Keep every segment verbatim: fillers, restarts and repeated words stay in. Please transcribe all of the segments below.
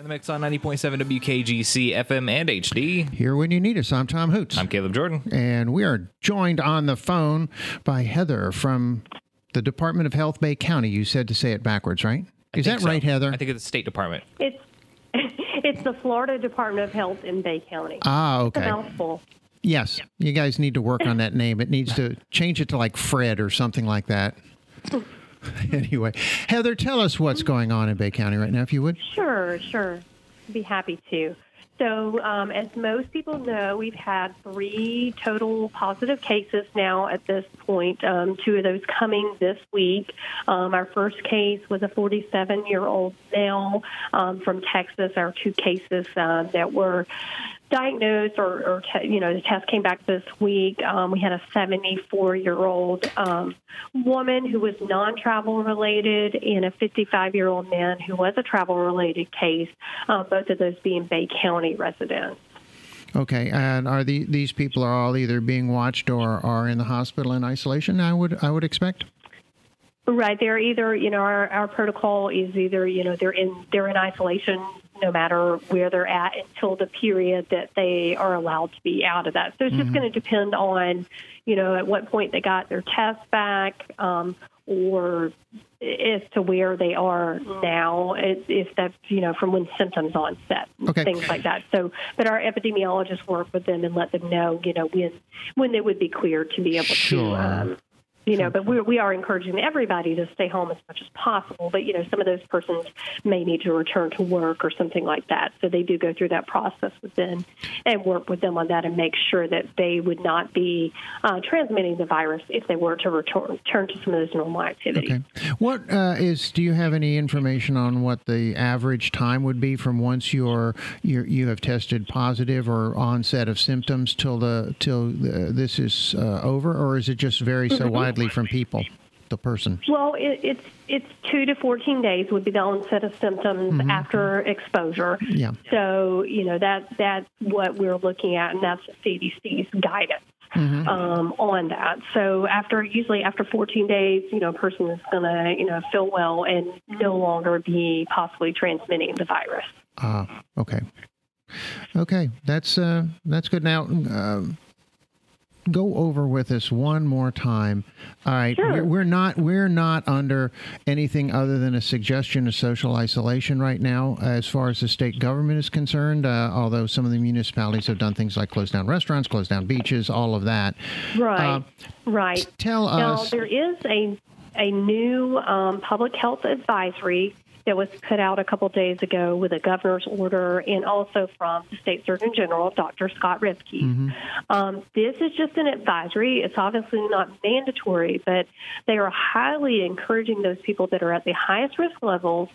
The mix on ninety point seven W K G C F M and H D. Here when you need us. I'm Tom Hoots. I'm Caleb Jordan. And we are joined on the phone by Heather from the Department of Health, Bay County. You said to say it backwards, right? I Is that so. right, Heather? I think it's the State Department. It's it's the Florida Department of Health in Bay County. Ah, okay. It's a mouthful. Yes. You guys need to work on that name. It needs to change it to like Fred or something like that. Anyway, Heather, tell us what's going on in Bay County right now, if you would. Sure, sure. Be happy to. So, um, as most people know, we've had three total positive cases now at this point, um, two of those coming this week. Um, our first case was a forty-seven-year-old male um, from Texas. Our two cases uh, that were diagnosed or, or te- you know, the test came back this week. Um, we had a seventy-four-year-old um, woman who was non-travel related and a fifty-five-year-old man who was a travel-related case, uh, both of those being Bay County residents. Okay, and are the, these people are all either being watched or are in the hospital in isolation, I would I would expect? Right. They're either, you know, our, our protocol is either, you know, they're in they're in isolation no matter where they're at until the period that they are allowed to be out of that. So it's mm-hmm. just going to depend on, you know, at what point they got their test back um, or as to where they are now, if that's, you know, from when symptoms onset, okay. things like that. So, but our epidemiologists work with them and let them know, you know, when when they would be cleared to be able sure. to um, You know, but we we are encouraging everybody to stay home as much as possible. But, you know, some of those persons may need to return to work or something like that. So they do go through that process with them and work with them on that and make sure that they would not be uh, transmitting the virus if they were to return, return to some of those normal activities. Okay. What uh, is, do you have any information on what the average time would be from once you're, you're you have tested positive or onset of symptoms till the till the, this is uh, over, or is it just vary so mm-hmm. widely from people, the person? Well, it, it's it's two to fourteen days would be the onset of symptoms mm-hmm. after exposure. Yeah. So, you know, that that's what we're looking at, and that's the C D C's guidance mm-hmm. um, on that. So after usually after fourteen days, you know, a person is going to, you know, feel well and no longer be possibly transmitting the virus. Ah, uh, okay. Okay, that's uh, that's good. Now, uh, go over with us one more time. All right, sure. we're, we're not we're not under anything other than a suggestion of social isolation right now, as far as the state government is concerned. Uh, although some of the municipalities have done things like close down restaurants, close down beaches, all of that. Right, uh, right. Tell now, us. Now there is a a new um, public health advisory that was put out a couple days ago with a governor's order and also from the State Surgeon General, Doctor Scott Ripke. Mm-hmm. Um, this is just an advisory. It's obviously not mandatory, but they are highly encouraging those people that are at the highest risk levels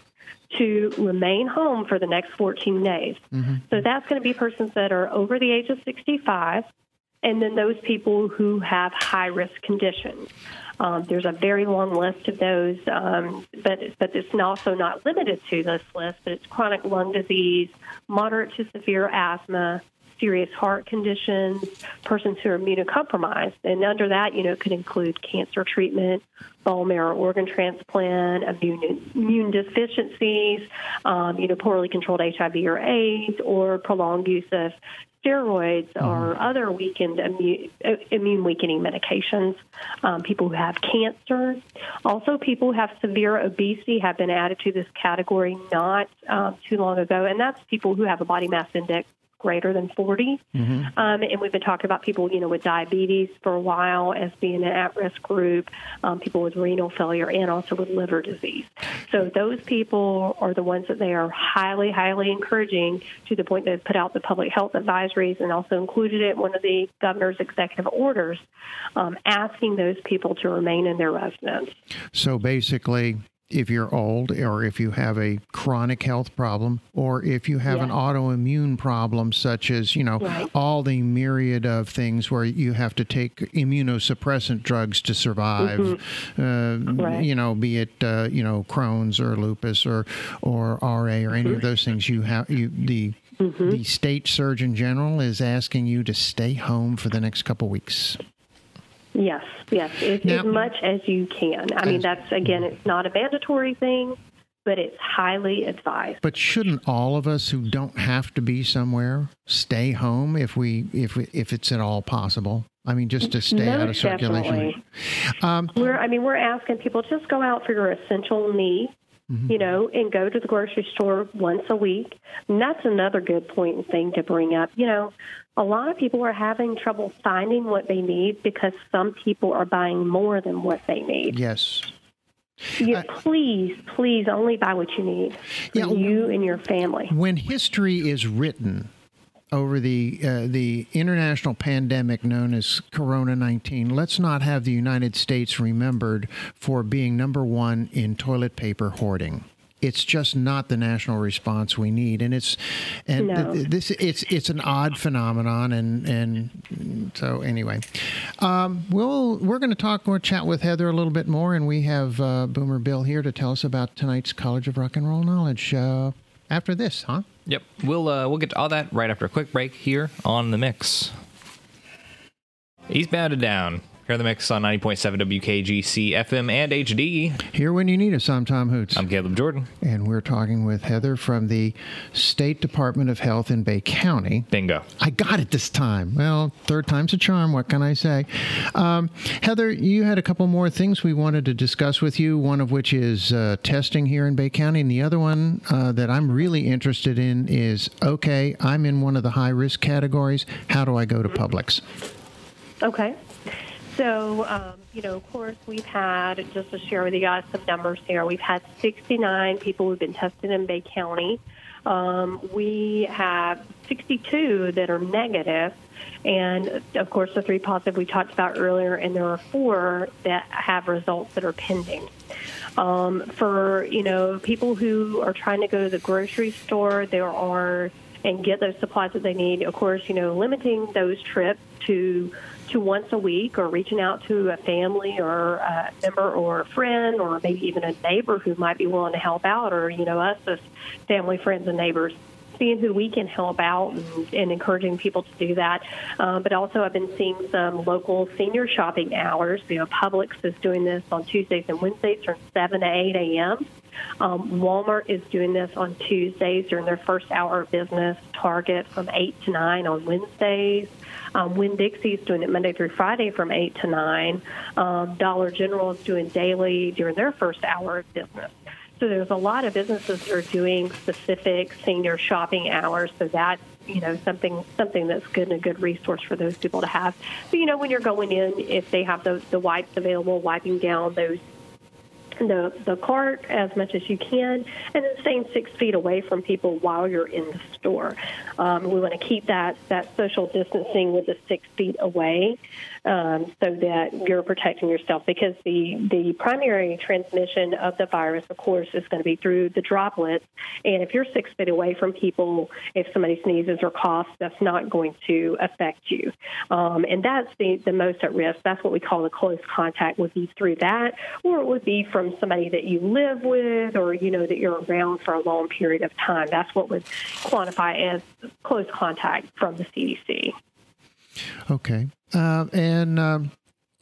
to remain home for the next fourteen days. Mm-hmm. So that's going to be persons that are over the age of sixty-five, and then those people who have high-risk conditions. Um, there's a very long list of those, um, but but it's also not limited to this list, but it's chronic lung disease, moderate to severe asthma, serious heart conditions, persons who are immunocompromised. And under that, you know, it could include cancer treatment, bone marrow organ transplant, immune, immune deficiencies, um, you know, poorly controlled H I V or AIDS, or prolonged use of steroids mm-hmm. or other weakened immune, immune weakening medications, um, people who have cancer. Also, people who have severe obesity have been added to this category not um, too long ago, and that's people who have a body mass index greater than forty. Mm-hmm. Um, and we've been talking about people, you know, with diabetes for a while as being an at-risk group, um, people with renal failure, and also with liver disease. So those people are the ones that they are highly, highly encouraging, to the point they've put out the public health advisories and also included it in one of the governor's executive orders, um, asking those people to remain in their residence. So basically, if you're old, or if you have a chronic health problem, or if you have yes. an autoimmune problem, such as, you know, right. all the myriad of things where you have to take immunosuppressant drugs to survive, mm-hmm. uh, right. you know, be it, uh, you know, Crohn's or lupus or, or R A or any mm-hmm. of those things, you have, you, the, mm-hmm. the state surgeon general is asking you to stay home for the next couple weeks. Yes, yes, as, now, as much as you can. I mean, that's, again, it's not a mandatory thing, but it's highly advised. But shouldn't all of us who don't have to be somewhere stay home if we if we, if it's at all possible? I mean, just to stay Most out of circulation. Um, we're, I mean, we're asking people just go out for your essential needs, mm-hmm. you know, and go to the grocery store once a week. And that's another good point and thing to bring up. You know, a lot of people are having trouble finding what they need because some people are buying more than what they need. Yes. You, uh, please, please only buy what you need for yeah, you and your family. When history is written over the uh, the international pandemic known as Corona nineteen, let's not have the United States remembered for being number one in toilet paper hoarding. It's just not the national response we need, and it's and no. this it's it's an odd phenomenon, and and so anyway, um, we'll we're going to talk or chat with Heather a little bit more, and we have uh, Boomer Bill here to tell us about tonight's College of Rock and Roll Knowledge uh, after this, huh? Yep, we'll uh, we'll get to all that right after a quick break here on The Mix. Eastbound and Down. Here on The Mix on ninety point seven W K G C F M and H D. Here when you need us, I'm Tom Hoots. I'm Caleb Jordan. And we're talking with Heather from the State Department of Health in Bay County. Bingo. I got it this time. Well, third time's a charm. What can I say? Um, Heather, you had a couple more things we wanted to discuss with you, one of which is uh, testing here in Bay County. And the other one uh, that I'm really interested in is, okay, I'm in one of the high-risk categories. How do I go to Publix? Okay. So, um, you know, of course, we've had, just to share with you guys some numbers here, we've had sixty-nine people who've been tested in Bay County. Um, we have sixty-two that are negative, and, of course, the three positive we talked about earlier, and there are four that have results that are pending. Um, for, you know, people who are trying to go to the grocery store, there are, and get those supplies that they need, of course, you know, limiting those trips to to once a week, or reaching out to a family or a member or a friend, or maybe even a neighbor who might be willing to help out, or, you know, us as family, friends, and neighbors, seeing who we can help out and, and encouraging people to do that. Um, but also I've been seeing some local senior shopping hours. You know, Publix is doing this on Tuesdays and Wednesdays from seven to eight a.m. Um, Walmart is doing this on Tuesdays during their first hour of business. Target from eight to nine on Wednesdays. Um, Winn-Dixie is doing it Monday through Friday from eight to nine. Um, Dollar General is doing daily during their first hour of business. So there's a lot of businesses that are doing specific senior shopping hours. So that's, you know, something something that's good and a good resource for those people to have. But, you know, when you're going in, if they have those, the wipes available, wiping down those the the cart as much as you can, and then staying six feet away from people while you're in the store. Um, we want to keep that, that social distancing with the six feet away um, so that you're protecting yourself, because the, the primary transmission of the virus, of course, is going to be through the droplets. And if you're six feet away from people, if somebody sneezes or coughs, that's not going to affect you. Um, and that's the, the most at risk. That's what we call the close contact, would be through that, or it would be from somebody that you live with, or, you know, that you're around for a long period of time. That's what would quantify as close contact from the C D C. Okay. Uh, and um,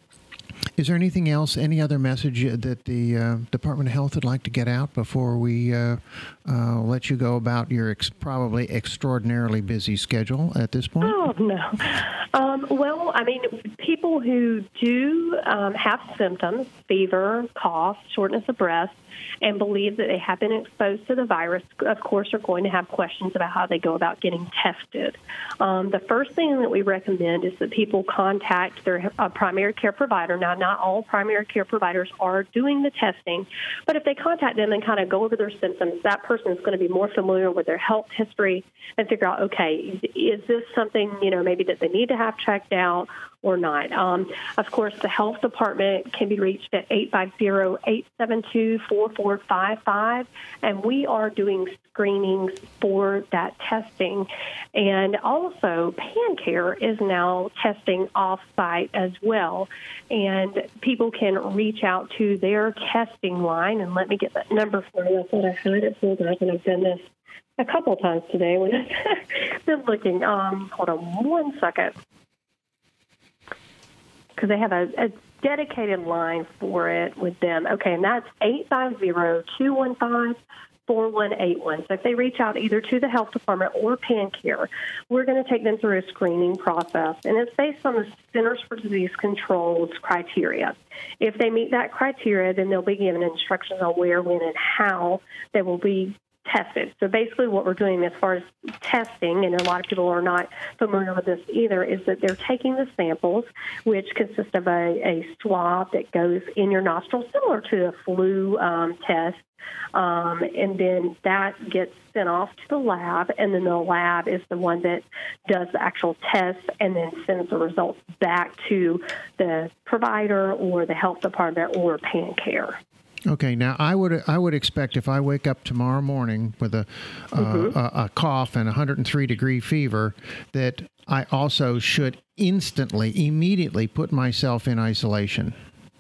is there anything else, any other message that the uh, Department of Health would like to get out before we uh, uh, let you go about your ex- probably extraordinarily busy schedule at this point? Oh, no. Um, well, I mean, people who do um, have symptoms, fever, cough, shortness of breath, and believe that they have been exposed to the virus, of course, are going to have questions about how they go about getting tested. Um, the first thing that we recommend is that people contact their uh, primary care provider. Now, not all primary care providers are doing the testing, but if they contact them and kind of go over their symptoms, that person is going to be more familiar with their health history and figure out, okay, is this something, you know, maybe that they need to have checked out or not. Um, of course, the health department can be reached at eight five zero, eight seven two, four four five five, and we are doing screenings for that testing. And also, PanCare is now testing off-site as well, and people can reach out to their testing line. And let me get that number for you. I thought I had it pulled up, and I've done this a couple of times today when I've been looking. Um, hold on one second. Because they have a, a dedicated line for it with them. Okay, and that's eight five zero, two one five, four one eight one. So if they reach out either to the health department or PanCare, we're going to take them through a screening process, and it's based on the Centers for Disease Control's criteria. If they meet that criteria, then they'll be given instructions on where, when, and how they will be tested. So basically what we're doing as far as testing, and a lot of people are not familiar with this either, is that they're taking the samples, which consist of a, a swab that goes in your nostril, similar to a flu um, test, um, and then that gets sent off to the lab, and then the lab is the one that does the actual test and then sends the results back to the provider or the health department or PanCare. Okay, now I would I would expect if I wake up tomorrow morning with a, uh, mm-hmm. a, a cough and one hundred three degree fever that I also should instantly, immediately put myself in isolation.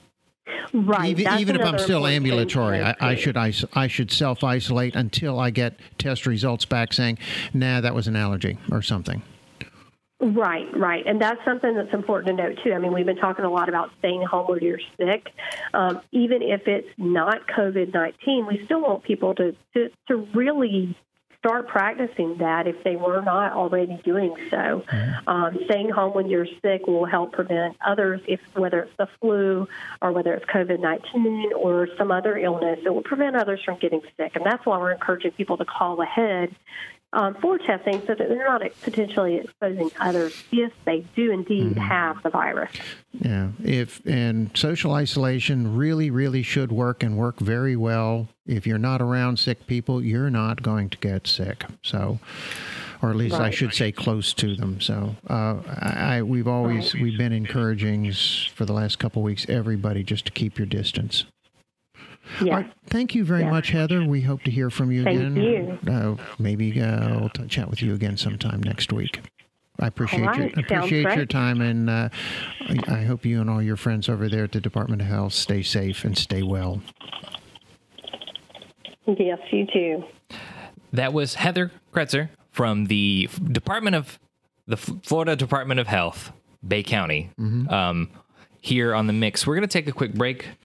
Right. Even, even if I'm still ambulatory, I, I should I, I should self-isolate until I get test results back saying, nah, that was an allergy or something. Right, right. And that's something that's important to note, too. I mean, we've been talking a lot about staying home when you're sick. Um, even if it's not COVID nineteen, we still want people to, to, to really start practicing that if they were not already doing so. Um, staying home when you're sick will help prevent others, if whether it's the flu or whether it's COVID nineteen or some other illness, it will prevent others from getting sick. And that's why we're encouraging people to call ahead Um, for testing so that they're not potentially exposing others if they do indeed mm-hmm. have the virus. Yeah, if and social isolation really, really should work and work very well. If you're not around sick people, you're not going to get sick. So, or at least right. I should say close to them. So, uh, I, I we've always right. we've been encouraging for the last couple of weeks everybody just to keep your distance. Yeah. Right, thank you very yeah. much, Heather. We hope to hear from you thank again. You. Uh, maybe uh, we'll t- chat with you again sometime next week. I appreciate right. your appreciate your time, and uh, I hope you and all your friends over there at the Department of Health stay safe and stay well. Yes, you too. That was Heather Kretzer from the Department of the Florida Department of Health, Bay County. Mm-hmm. Um, here on The Mix. We're going to take a quick break.